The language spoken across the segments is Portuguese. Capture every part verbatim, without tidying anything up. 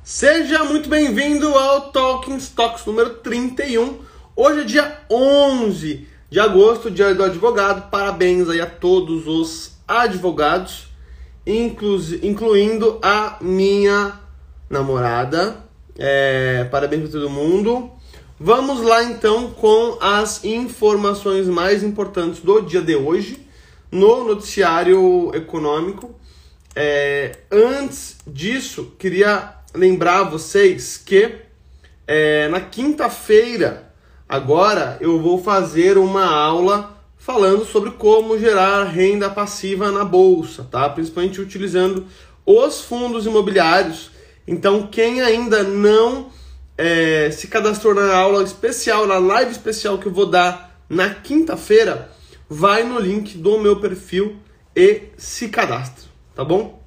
Seja muito bem-vindo ao Talking Stocks número trinta e um. Hoje é dia onze de agosto, dia do advogado. Parabéns aí a todos os advogados, inclu incluindo a minha namorada. É, parabéns para todo mundo. Vamos lá então com as informações mais importantes do dia de hoje no noticiário econômico. É, antes disso, queria lembrar vocês que é, na quinta-feira, agora, eu vou fazer uma aula falando sobre como gerar renda passiva na bolsa, tá? Principalmente utilizando os fundos imobiliários. Então, quem ainda não é, se cadastrou na aula especial, na live especial que eu vou dar na quinta-feira, vai no link do meu perfil e se cadastra, tá bom?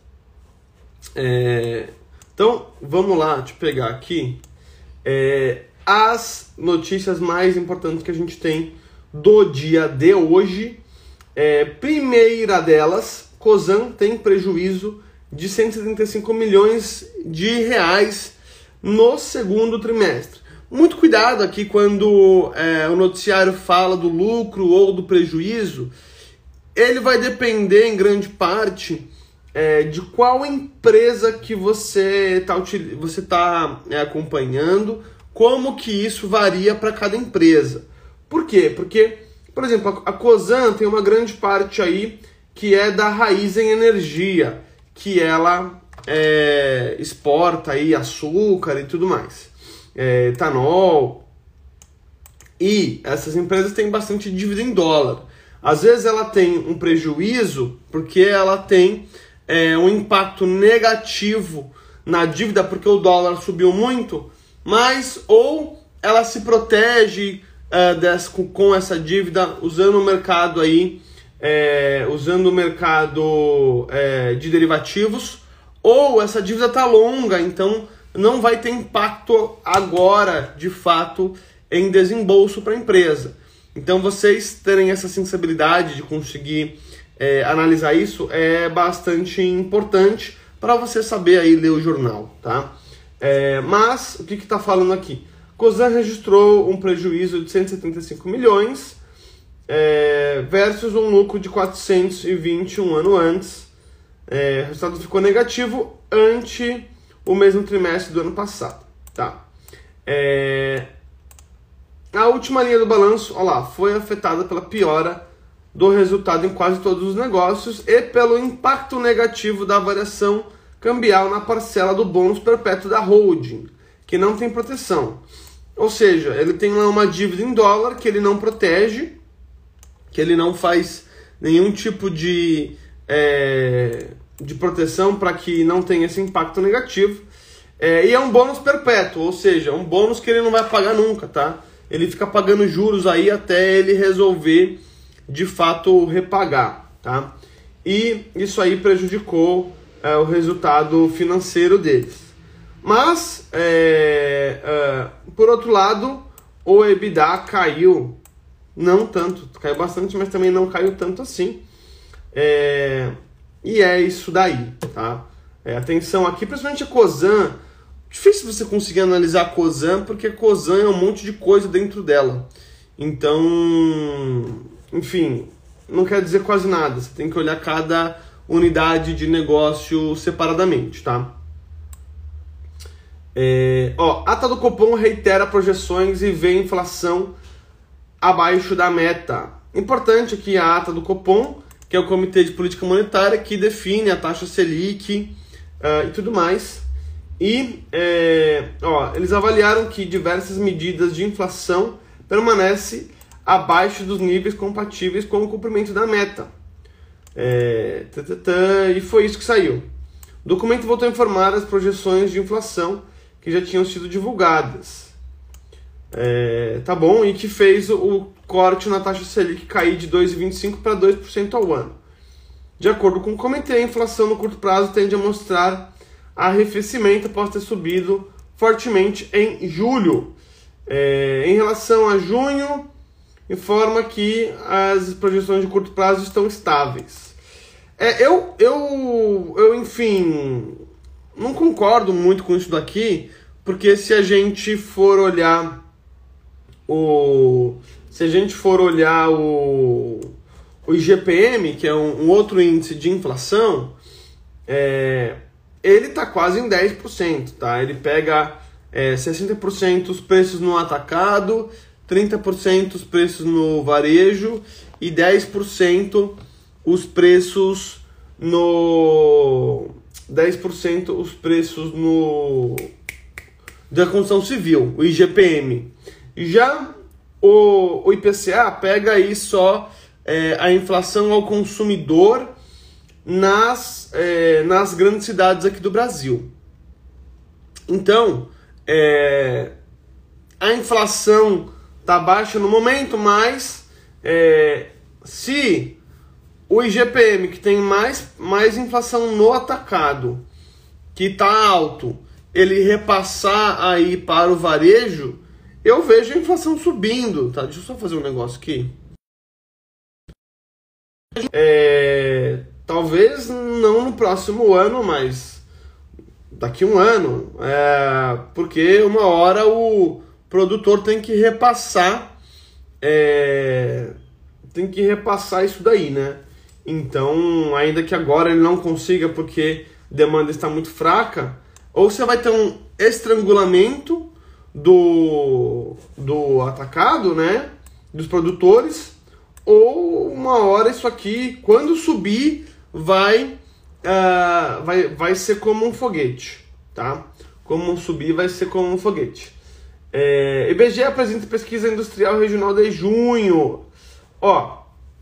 É... Então, vamos lá, deixa eu pegar aqui é, as notícias mais importantes que a gente tem do dia de hoje. É, primeira delas, Cosan tem prejuízo de cento e setenta e cinco milhões de reais no segundo trimestre. Muito cuidado aqui quando é, o noticiário fala do lucro ou do prejuízo. Ele vai depender em grande parte É, de qual empresa que você está você tá, é, acompanhando, como que isso varia para cada empresa. Por quê? Porque, por exemplo, a Cosan tem uma grande parte aí que é da Raízen Energia, que ela é, exporta aí açúcar e tudo mais, é, etanol, e essas empresas têm bastante dívida em dólar. Às vezes ela tem um prejuízo porque ela tem É, um impacto negativo na dívida porque o dólar subiu muito, mas ou ela se protege é, dessa, com, com essa dívida usando o mercado aí, é, usando o mercado é, de derivativos, ou essa dívida está longa, então não vai ter impacto agora, de fato, em desembolso para a empresa. Então vocês terem essa sensibilidade de conseguir É, analisar isso é bastante importante para você saber aí ler o jornal, tá? É, mas o que está falando aqui? Cosan registrou um prejuízo de cento e setenta e cinco milhões é, versus um lucro de quatrocentos e vinte um ano antes. É, o resultado ficou negativo ante o mesmo trimestre do ano passado, tá? É, a última linha do balanço, ó lá, foi afetada pela piora do resultado em quase todos os negócios e pelo impacto negativo da variação cambial na parcela do bônus perpétuo da holding, que não tem proteção. Ou seja, ele tem lá uma dívida em dólar que ele não protege, que ele não faz nenhum tipo de, é, de proteção para que não tenha esse impacto negativo. É, e é um bônus perpétuo, ou seja, um bônus que ele não vai pagar nunca, tá? Ele fica pagando juros aí até ele resolver de fato repagar, tá? E isso aí prejudicou é, o resultado financeiro deles. Mas, é, é, por outro lado, o EBITDA caiu, não tanto, caiu bastante, mas também não caiu tanto assim. É, e é isso daí, tá? É, atenção aqui, principalmente a Cosan. Difícil você conseguir analisar a Cosan, porque a Cosan é um monte de coisa dentro dela. Então, enfim, não quer dizer quase nada. Você tem que olhar cada unidade de negócio separadamente, tá? É, ó, a ata do Copom reitera projeções e vê inflação abaixo da meta. Importante aqui a ata do Copom, que é o Comitê de Política Monetária, que define a taxa Selic uh, e tudo mais. E é, ó, eles avaliaram que diversas medidas de inflação permanecem abaixo dos níveis compatíveis com o cumprimento da meta. É, tã, tã, tã, e foi isso que saiu. O documento voltou a informar as projeções de inflação que já tinham sido divulgadas. É, tá bom? E que fez o, o corte na taxa Selic cair de dois vírgula vinte e cinco por cento para dois por cento ao ano. De acordo com o comitê, a inflação no curto prazo tende a mostrar arrefecimento após ter subido fortemente em julho. É, em relação a junho, informa que as projeções de curto prazo estão estáveis. É, eu, eu, eu, enfim, não concordo muito com isso daqui, porque se a gente for olhar o se a gente for olhar o, o I G P M, que é um, um outro índice de inflação, é, ele está quase em dez por cento, tá? Ele pega é, sessenta por cento os preços no atacado, trinta por cento os preços no varejo e dez por cento os preços no dez por cento os preços no da construção civil, o I G P M. Já o, o I P C A pega aí só é, a inflação ao consumidor nas, é, nas grandes cidades aqui do Brasil. Então, é, a inflação está baixa no momento, mas é, se o I G P M, que tem mais, mais inflação no atacado, que está alto, ele repassar aí para o varejo, eu vejo a inflação subindo, tá? Deixa eu só fazer um negócio aqui. É, talvez não no próximo ano, mas daqui a um ano, é, porque uma hora o produtor tem que repassar, é, tem que repassar isso daí, né? Então, ainda que agora ele não consiga porque a demanda está muito fraca, ou você vai ter um estrangulamento do, do atacado, né, dos produtores, ou uma hora isso aqui, quando subir, vai, uh, vai, vai ser como um foguete, tá? Como subir vai ser como um foguete. É, I B G E apresenta pesquisa industrial regional de junho. Ó,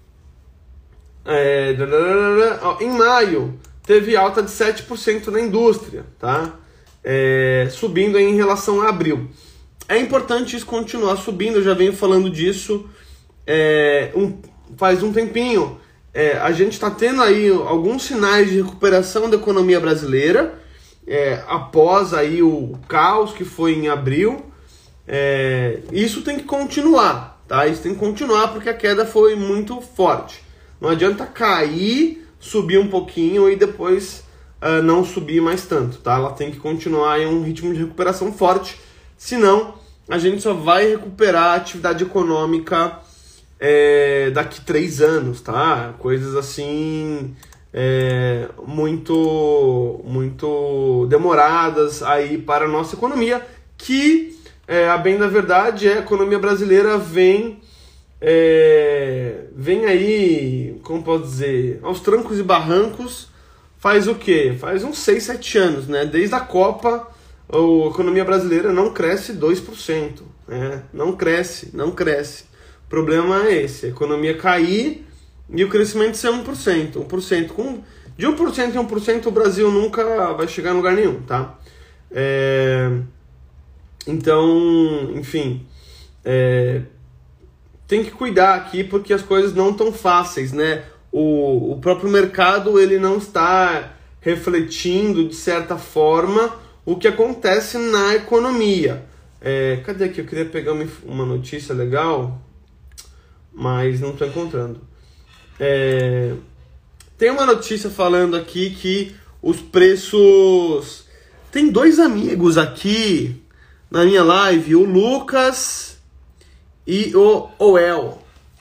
é, ó, em maio teve alta de sete por cento na indústria, tá? É, subindo em relação a abril. É importante isso continuar subindo, eu já venho falando disso é, um, faz um tempinho. É, a gente está tendo aí alguns sinais de recuperação da economia brasileira, é, após aí o caos que foi em abril. É, isso tem que continuar, tá? Isso tem que continuar porque a queda foi muito forte. Não adianta cair, subir um pouquinho e depois uh, não subir mais tanto, tá? Ela tem que continuar em um ritmo de recuperação forte, senão a gente só vai recuperar a atividade econômica é, daqui três anos, tá? Coisas assim é, muito, muito demoradas aí para a nossa economia, que é, a bem da verdade é a economia brasileira vem É, vem aí, como posso dizer, aos trancos e barrancos, faz o quê? Faz uns seis, sete anos, né? Desde a Copa, a economia brasileira não cresce dois por cento, né? Não cresce, não cresce. O problema é esse, a economia cair e o crescimento ser um por cento. um por cento. Com, de um por cento em um por cento o Brasil nunca vai chegar em lugar nenhum, tá? É, então, enfim... É, tem que cuidar aqui porque as coisas não estão fáceis, né? O, o próprio mercado ele não está refletindo, de certa forma, o que acontece na economia. É, cadê aqui? Eu queria pegar uma, uma notícia legal, mas não estou encontrando. É, tem uma notícia falando aqui que os preços... Tem dois amigos aqui na minha live, o Lucas... e o Oel.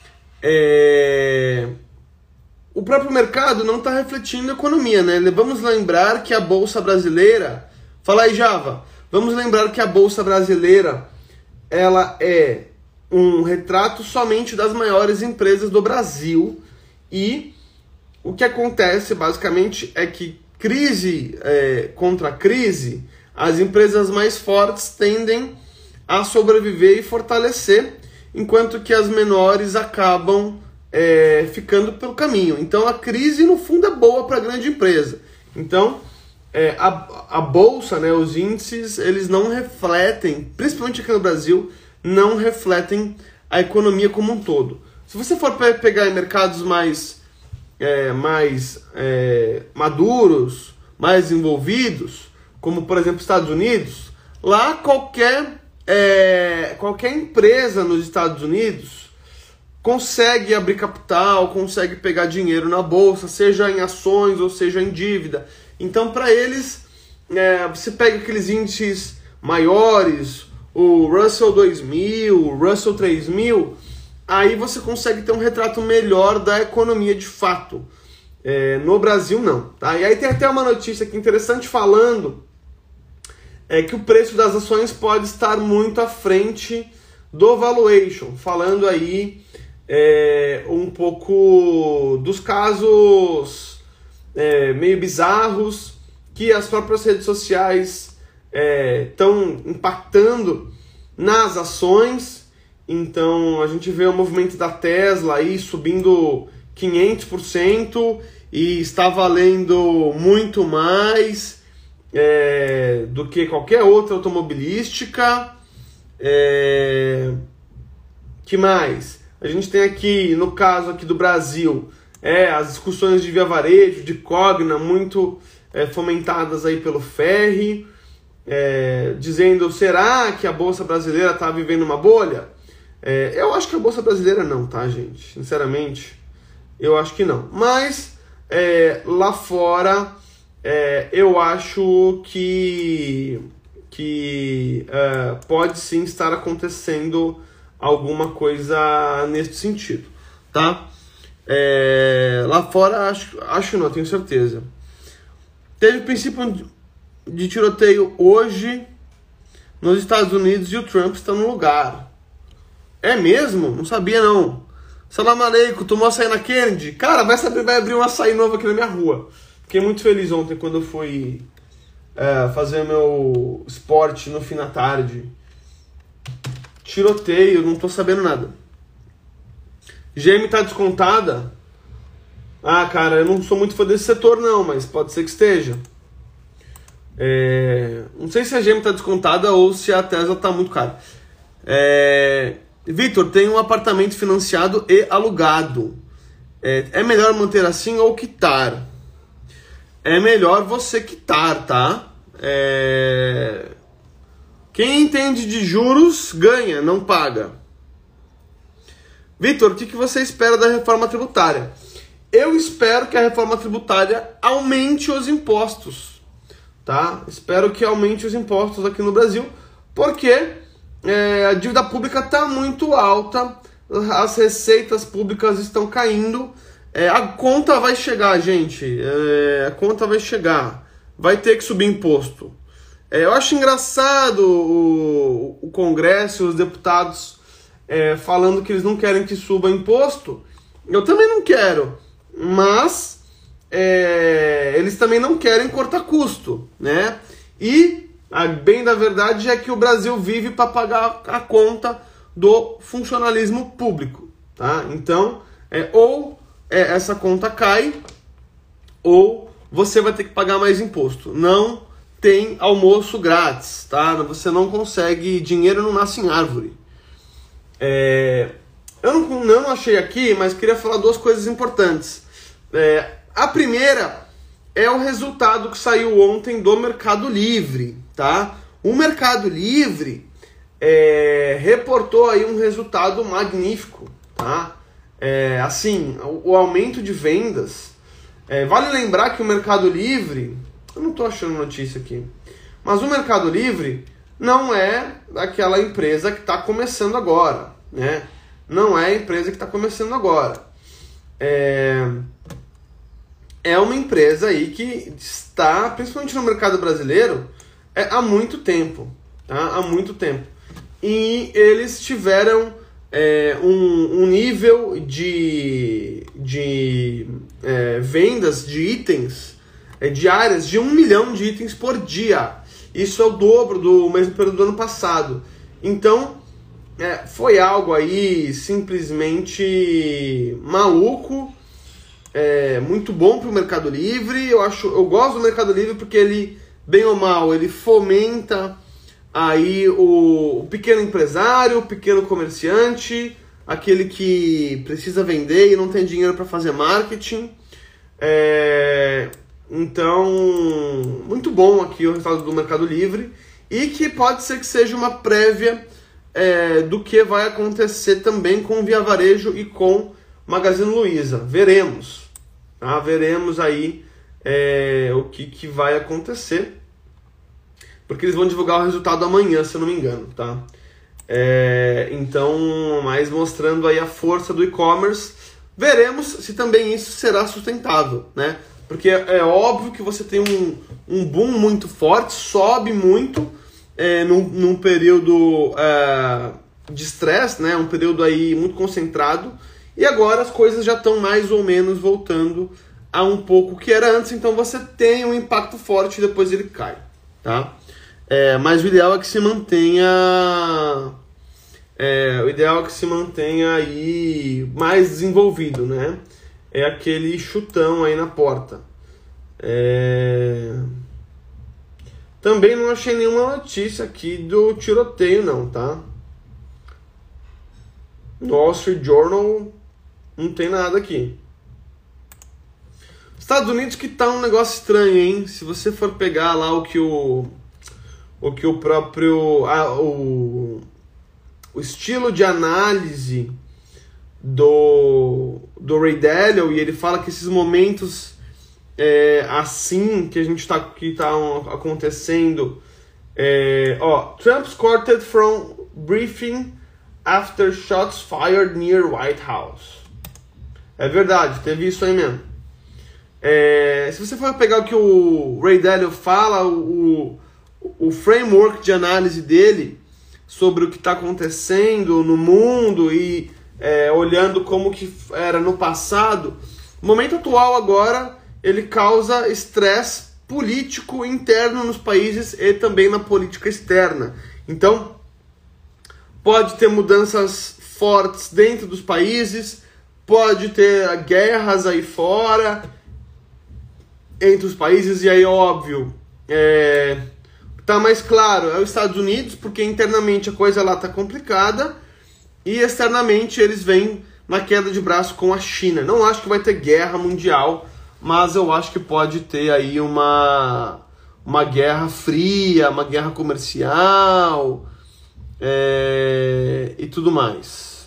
É... O próprio mercado não está refletindo a economia, né? Vamos lembrar que a Bolsa Brasileira... Fala aí, Java. Vamos lembrar que a Bolsa Brasileira ela é um retrato somente das maiores empresas do Brasil. E o que acontece, basicamente, é que crise é, contra crise, as empresas mais fortes tendem a sobreviver e fortalecer, enquanto que as menores acabam é, ficando pelo caminho. Então a crise no fundo é boa para a grande empresa. Então é, a, a bolsa, né, os índices, eles não refletem, principalmente aqui no Brasil, não refletem a economia como um todo. Se você for pegar em mercados mais, é, mais é, maduros, mais envolvidos, como por exemplo Estados Unidos, lá qualquer É, qualquer empresa nos Estados Unidos consegue abrir capital, consegue pegar dinheiro na bolsa, seja em ações ou seja em dívida. Então, para eles, é, você pega aqueles índices maiores, o Russell dois mil, o Russell três mil, aí você consegue ter um retrato melhor da economia de fato. É, no Brasil não, tá? E aí tem até uma notícia aqui interessante falando é, que o preço das ações pode estar muito à frente do valuation, falando aí é, um pouco dos casos é, meio bizarros que as próprias redes sociais estão é, impactando nas ações. Então a gente vê o movimento da Tesla aí subindo quinhentos por cento e está valendo muito mais é, do que qualquer outra automobilística. É... que mais? A gente tem aqui, no caso aqui do Brasil, é, as discussões de via varejo, de Cogna, muito é, fomentadas aí pelo Ferri, é, dizendo, será que a Bolsa Brasileira está vivendo uma bolha? É, eu acho que a Bolsa Brasileira não, tá, gente? Sinceramente, eu acho que não. Mas, é, lá fora, é, eu acho que... que uh, pode sim estar acontecendo alguma coisa nesse sentido, tá? É, lá fora, acho, acho não, tenho certeza. Teve princípio de tiroteio hoje nos Estados Unidos e o Trump está no lugar. É mesmo? Não sabia não. Salam aleikum, tomou açaí na Kennedy? Cara, vai, saber, vai abrir um açaí novo aqui na minha rua. Fiquei muito feliz ontem quando eu fui... É, fazer meu esporte no fim da tarde. Tiroteio, não tô sabendo nada. G M tá descontada? Ah, cara, eu não sou muito fã desse setor não, mas pode ser que esteja. É, não sei se a G M tá descontada ou se a Tesla tá muito cara. É, Vitor, tem um apartamento financiado e alugado. É, é melhor manter assim ou quitar? É melhor você quitar, tá? É... Quem entende de juros ganha, não paga. Vitor, o que você espera da reforma tributária? Eu espero que a reforma tributária aumente os impostos, tá? Espero que aumente os impostos aqui no Brasil, porque é, a dívida pública está muito alta, as receitas públicas estão caindo. É, a conta vai chegar, gente. É, a conta vai chegar. Vai ter que subir imposto. É, eu acho engraçado o, o Congresso, os deputados é, falando que eles não querem que suba imposto. Eu também não quero. Mas é, eles também não querem cortar custo, né? E a bem da verdade é que o Brasil vive para pagar a conta do funcionalismo público, tá? Então, é, ou é, essa conta cai, ou você vai ter que pagar mais imposto. Não tem almoço grátis, tá? Você não consegue, dinheiro não nasce em árvore. É, eu não, não achei aqui, mas queria falar duas coisas importantes. É, a primeira é o resultado que saiu ontem do Mercado Livre, tá? O Mercado Livre é, reportou aí um resultado magnífico, tá? É, assim, o, o aumento de vendas. É, vale lembrar que o Mercado Livre, eu não estou achando notícia aqui, mas o Mercado Livre não é aquela empresa que está começando agora, né? Não é a empresa que está começando agora. É, é uma empresa aí que está, principalmente no mercado brasileiro, é, há muito tempo, tá? Há muito tempo. E eles tiveram é, um, um nível de, de é, vendas de itens é, diárias de um milhão de itens por dia. Isso é o dobro do mesmo período do ano passado. Então, é, foi algo aí simplesmente maluco, é, muito bom para o Mercado Livre. Eu, acho, eu gosto do Mercado Livre porque ele, bem ou mal, ele fomenta aí o, o pequeno empresário, o pequeno comerciante, aquele que precisa vender e não tem dinheiro para fazer marketing. É, então, muito bom aqui o resultado do Mercado Livre e que pode ser que seja uma prévia é, do que vai acontecer também com Via Varejo e com Magazine Luiza. Veremos, tá? Veremos aí é, o que, que vai acontecer. porque eles vão divulgar o resultado amanhã, se eu não me engano, tá? É, então, mais mostrando aí a força do e-commerce. Veremos se também isso será sustentável, né? Porque é, é óbvio que você tem um, um boom muito forte, sobe muito é, num, num período é, de estresse, né? Um período aí muito concentrado, e agora as coisas já estão mais ou menos voltando a um pouco o que era antes, então você tem um impacto forte e depois ele cai, tá? É, mas o ideal é que se mantenha é, o ideal é que se mantenha aí mais desenvolvido, né? É aquele chutão aí na porta. É... Também não achei nenhuma notícia aqui do tiroteio não, tá? No Wall Street Journal não tem nada aqui. Estados Unidos que tá um negócio estranho, hein? Se você for pegar lá o que o o que o próprio ah, o, o estilo de análise do, do Ray Dalio, e ele fala que esses momentos é, assim que a gente tá, que tá acontecendo, é, ó, Trump's quoted from briefing after shots fired near White House. É verdade, teve isso aí mesmo. É, se você for pegar o que o Ray Dalio fala, o, o framework de análise dele sobre o que está acontecendo no mundo e é, olhando como que era no passado, o momento atual agora ele causa estresse político interno nos países e também na política externa. Então, pode ter mudanças fortes dentro dos países, pode ter guerras aí fora entre os países, e aí, óbvio, é, tá mais claro, é os Estados Unidos, porque internamente a coisa lá tá complicada, e externamente eles vêm na queda de braço com a China. Não acho que vai ter guerra mundial, mas eu acho que pode ter aí uma, uma guerra fria, uma guerra comercial é, e tudo mais.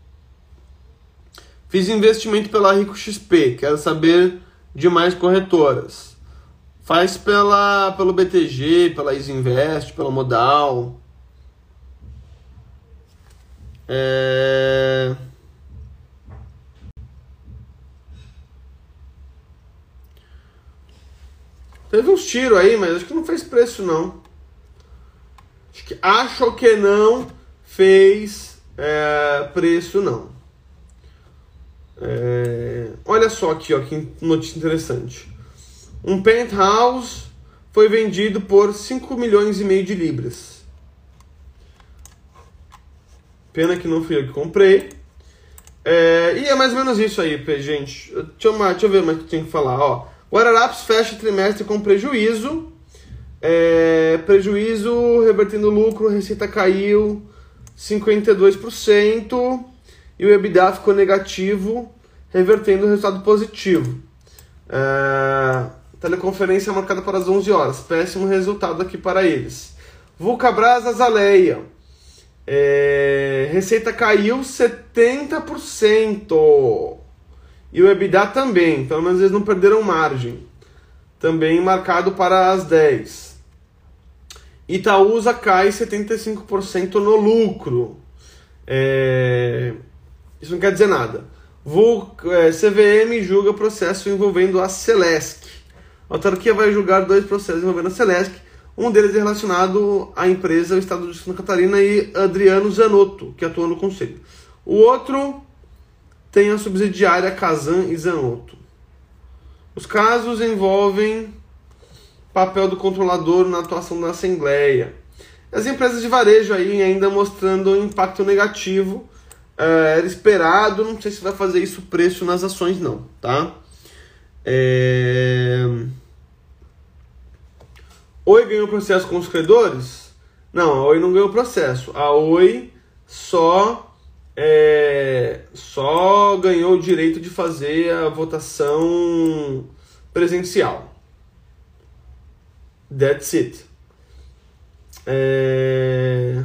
Fiz investimento pela Rico X P, quero saber de mais corretoras. Faz pela, pelo B T G, pela Isinvest, pela Modal. É... Teve uns tiros aí, mas acho que não fez preço não. Acho que, acho que não fez é, preço não. É... Olha só aqui, ó, que notícia interessante. Um penthouse foi vendido por cinco milhões e meio de libras. Pena que não fui eu que comprei. É, e é mais ou menos isso aí, gente. Deixa eu, deixa eu ver mais o que eu tenho que falar. Ó. Guararapes fecha trimestre com prejuízo. É, prejuízo revertendo lucro, receita caiu cinquenta e dois por cento. E o EBITDA ficou negativo, revertendo o resultado positivo. É, teleconferência marcada para as onze horas. Péssimo resultado aqui para eles. Vulcabras Azaleia. É, receita caiu setenta por cento. E o EBITDA também. Pelo menos eles não perderam margem. Também marcado para as dez. Itaúsa cai setenta e cinco por cento no lucro. É, isso não quer dizer nada. Vul, é, C V M julga processo envolvendo a Celesc. A autarquia vai julgar dois processos envolvendo a Celesc. Um deles é relacionado à empresa, o Estado de Santa Catarina e Adriano Zanotto, que atua no conselho. O outro tem a subsidiária Kazan e Zanotto. Os casos envolvem papel do controlador na atuação da Assembleia. As empresas de varejo aí ainda mostrando um impacto negativo. É, era esperado, não sei se vai fazer isso preço nas ações não, tá? É... Oi ganhou processo com os credores? Não, a Oi não ganhou processo. A Oi só, é, só ganhou o direito de fazer a votação presencial. That's it. É...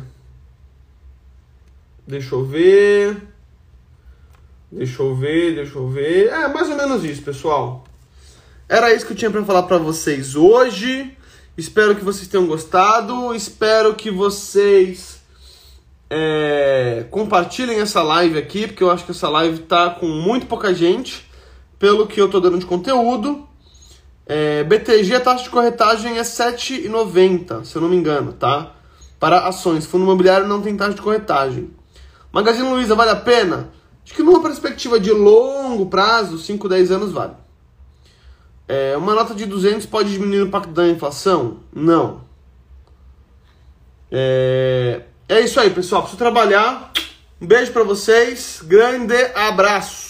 Deixa eu ver. Deixa eu ver, deixa eu ver. É mais ou menos isso, pessoal. Era isso que eu tinha para falar para vocês hoje. Espero que vocês tenham gostado. Espero que vocês é, compartilhem essa live aqui, porque eu acho que essa live tá com muito pouca gente, pelo que eu tô dando de conteúdo. É, B T G, a taxa de corretagem é sete reais e noventa centavos, se eu não me engano, tá? Para ações. Fundo imobiliário não tem taxa de corretagem. Magazine Luiza, vale a pena? Acho que numa perspectiva de longo prazo, cinco, dez anos vale. É, uma nota de duzentos pode diminuir o impacto da inflação? Não. É, é isso aí, pessoal. Preciso trabalhar. Um beijo pra vocês. Grande abraço.